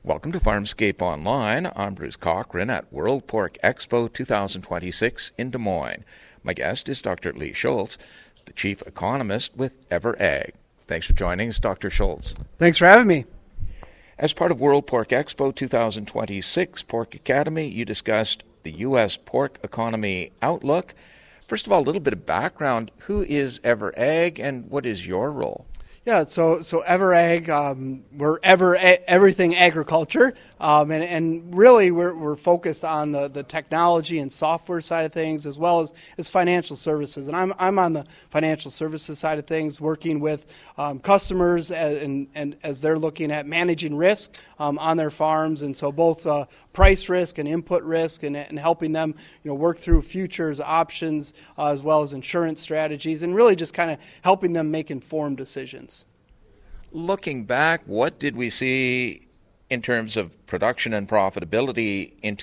Welcome to Farmscape Online. I'm Bruce Cochran at World Pork Expo 2026 in Des Moines. My guest is Dr. Lee Schultz, the Chief Economist with EverAg. Thanks for joining us, Dr. Schultz. Thanks for having me. As part of World Pork Expo 2026 Pork Academy, you discussed the U.S. pork economy outlook. First of all, a little bit of background. Who is EverAg and what is your role? Yeah, so EverAg, we're everything agriculture, and really we're focused on the technology and software side of things as well as financial services. And I'm on the financial services side of things, working with customers and as they're looking at managing risk on their farms, and so both price risk and input risk, and helping them work through futures options as well as insurance strategies, and really just kind of helping them make informed decisions. Looking back, what did we see in terms of production and profitability in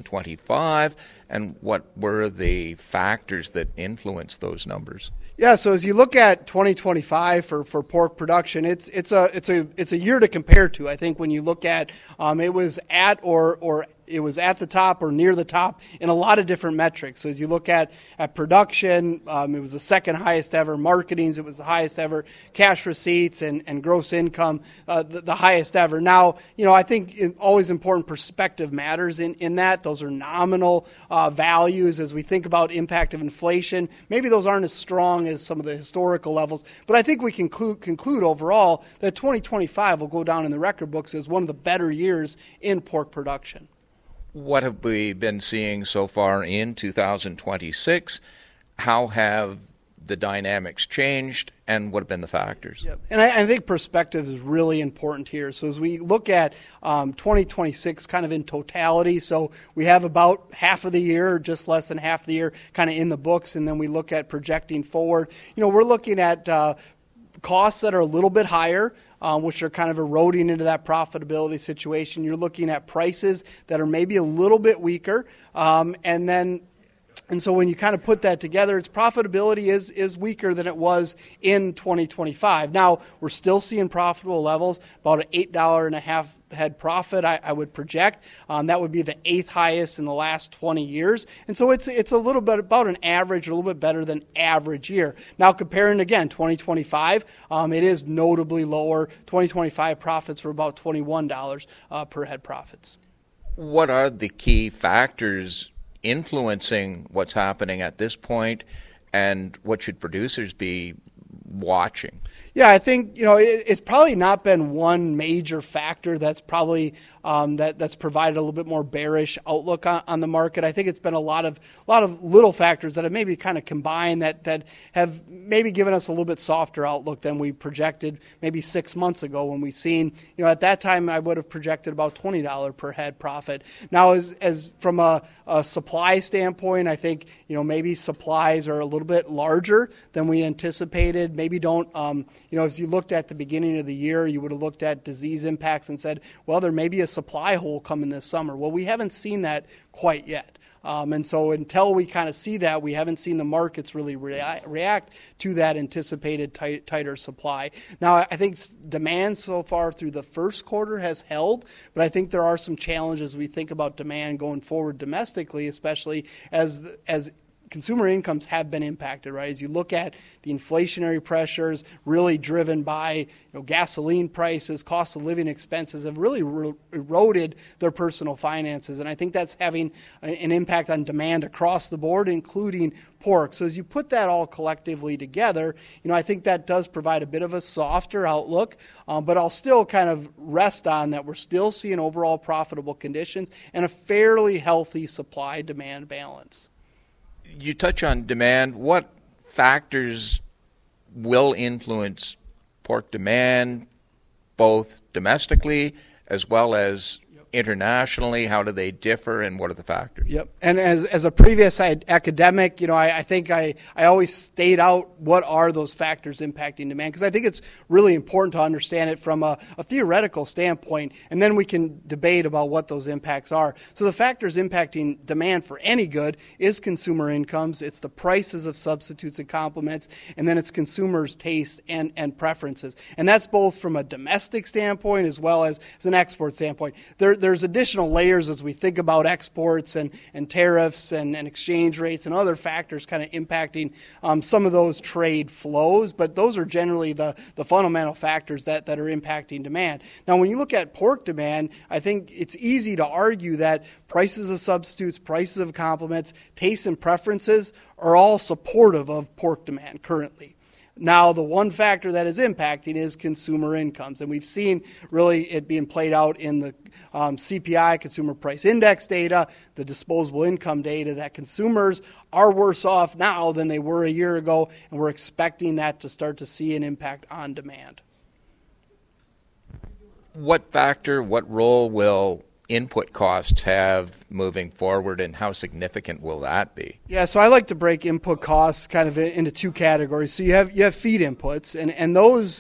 2025, and what were the factors that influenced those numbers? Yeah, so as you look at 2025 for pork production, it's a year to compare to. I think when you look at it was at the top or near the top in a lot of different metrics. So as you look at production, it was the second highest ever. Marketings, it was the highest ever. Cash receipts and gross income, the highest ever. Now, I think always important perspective matters in that. Those are nominal values as we think about impact of inflation. Maybe those aren't as strong as some of the historical levels, but I think we can conclude overall that 2025 will go down in the record books as one of the better years in pork production. What have we been seeing so far in 2026? How have the dynamics changed, and what have been the factors? Yep. And I think perspective is really important here. So as we look at 2026 kind of in totality, so we have about half of the year, just less than half the year kind of in the books, and then we look at projecting forward. We're looking at costs that are a little bit higher, which are kind of eroding into that profitability situation. You're looking at prices that are maybe a little bit weaker, and so when you kind of put that together, its profitability is weaker than it was in 2025. Now, we're still seeing profitable levels, about an $8.50 head profit, I would project. That would be the 8th highest in the last 20 years. And so it's a little bit about an average, a little bit better than average year. Now, comparing again, 2025, it is notably lower. 2025 profits were about $21 per head profits. What are the key factors influencing what's happening at this point, and what should producers be watching? Yeah, I think it's probably not been one major factor that's probably that's provided a little bit more bearish outlook on the market. I think it's been a lot of little factors that have maybe kind of combined that have maybe given us a little bit softer outlook than we projected maybe 6 months ago, when we seen at that time I would have projected about $20 per head profit. Now, as from a supply standpoint, I think maybe supplies are a little bit larger than we anticipated. Maybe don't. As you looked at the beginning of the year, you would have looked at disease impacts and said, well, there may be a supply hole coming this summer. Well, we haven't seen that quite yet. And so until we kind of see that, we haven't seen the markets really react to that anticipated tighter supply. Now, I think demand so far through the first quarter has held, but I think there are some challenges we think about demand going forward domestically, especially as consumer incomes have been impacted, right? As you look at the inflationary pressures really driven by gasoline prices, cost of living expenses have really eroded their personal finances. And I think that's having an impact on demand across the board, including pork. So as you put that all collectively together, I think that does provide a bit of a softer outlook, but I'll still kind of rest on that we're still seeing overall profitable conditions and a fairly healthy supply-demand balance. You touch on demand. What factors will influence pork demand, both domestically as well as internationally? How do they differ, and what are the factors? Yep. And as a previous academic, I think I always state out what are those factors impacting demand, because I think it's really important to understand it from a theoretical standpoint, and then we can debate about what those impacts are. So the factors impacting demand for any good is consumer incomes, it's the prices of substitutes and complements, and then it's consumers' taste and preferences. And that's both from a domestic standpoint as well as an export standpoint. There's additional layers as we think about exports and tariffs and exchange rates and other factors kind of impacting some of those trade flows, but those are generally the fundamental factors that are impacting demand. Now, when you look at pork demand, I think it's easy to argue that prices of substitutes, prices of complements, tastes and preferences are all supportive of pork demand currently. Now, the one factor that is impacting is consumer incomes, and we've seen really it being played out in the CPI, Consumer Price Index data, the disposable income data, that consumers are worse off now than they were a year ago, and we're expecting that to start to see an impact on demand. What factor, what role will input costs have moving forward, and how significant will that be? Yeah, so I like to break input costs kind of into two categories. So you have feed inputs, and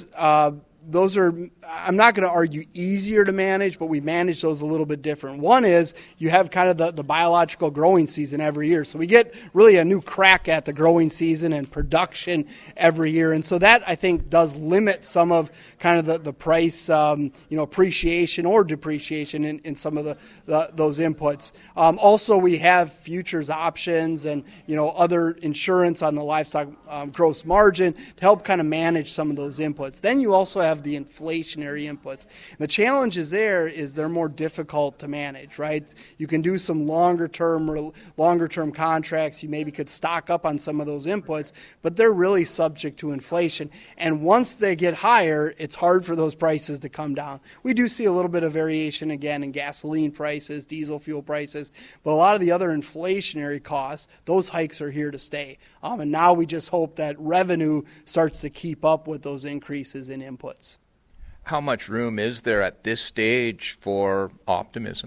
those are, I'm not going to argue easier to manage, but we manage those a little bit different. One is you have kind of the biological growing season every year. So we get really a new crack at the growing season and production every year. And so that, I think, does limit some of kind of the price, appreciation or depreciation in some of those inputs. Also, we have futures options and, other insurance on the livestock gross margin to help kind of manage some of those inputs. Then you also have the inflationary inputs. And the challenges there is they're more difficult to manage, right? You can do some longer term contracts. You maybe could stock up on some of those inputs, but they're really subject to inflation. And once they get higher, it's hard for those prices to come down. We do see a little bit of variation again in gasoline prices, diesel fuel prices, but a lot of the other inflationary costs, those hikes are here to stay. And now we just hope that revenue starts to keep up with those increases in inputs. How much room is there at this stage for optimism?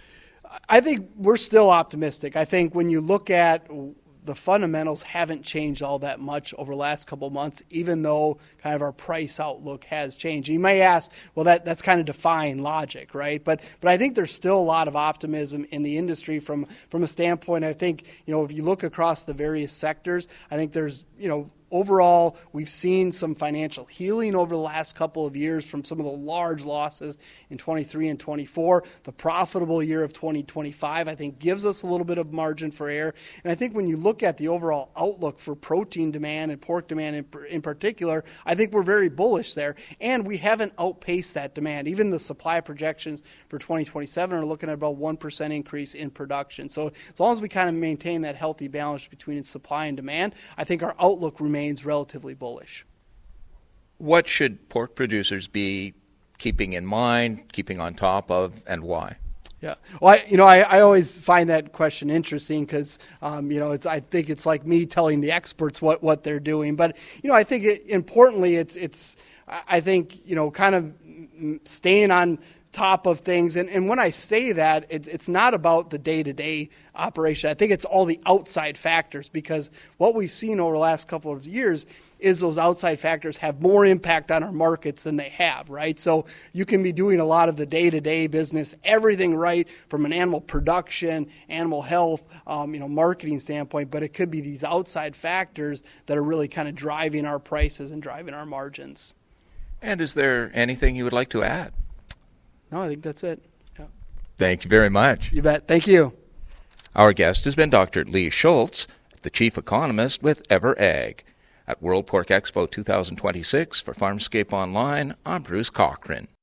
I think we're still optimistic. I think when you look at the fundamentals haven't changed all that much over the last couple of months, even though kind of our price outlook has changed. You may ask, well, that's kind of defying logic, right? But I think there's still a lot of optimism in the industry from a standpoint. I think, if you look across the various sectors, I think there's, overall, we've seen some financial healing over the last couple of years from some of the large losses in 23 and 24. The profitable year of 2025, I think, gives us a little bit of margin for error. And I think when you look at the overall outlook for protein demand and pork demand in particular, I think we're very bullish there. And we haven't outpaced that demand. Even the supply projections for 2027 are looking at about 1% increase in production. So as long as we kind of maintain that healthy balance between supply and demand, I think our outlook remains relatively bullish. What should pork producers be keeping in mind, keeping on top of, and why? Yeah, well, I always find that question interesting because, I think it's like me telling the experts what they're doing. But, I think importantly, it's I think, kind of staying on top of things. And when I say that, it's not about the day-to-day operation. I think it's all the outside factors, because what we've seen over the last couple of years is those outside factors have more impact on our markets than they have, right? So you can be doing a lot of the day-to-day business, everything right from an animal production, animal health, marketing standpoint, but it could be these outside factors that are really kind of driving our prices and driving our margins. And is there anything you would like to add? No, I think that's it. Yeah. Thank you very much. You bet. Thank you. Our guest has been Dr. Lee Schultz, the chief economist with EverAg. At World Pork Expo 2026 for Farmscape Online, I'm Bruce Cochran.